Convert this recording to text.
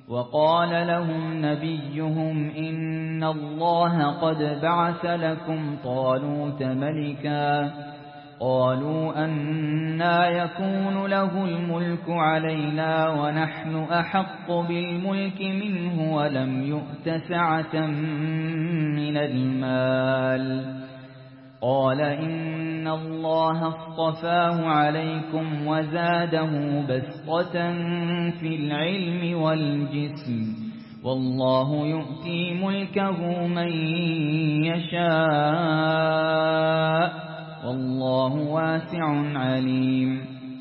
وقال لهم نبيهم إن الله قد بعث لكم طالوت ملكا قالوا أنى يكون له الملك علينا ونحن أحق بالملك منه ولم يؤت سعة من المال قال إن الله اصطفاه عليكم وزاده بسطة في العلم والجسم والله يؤتي ملكه من يشاء والله واسع عليم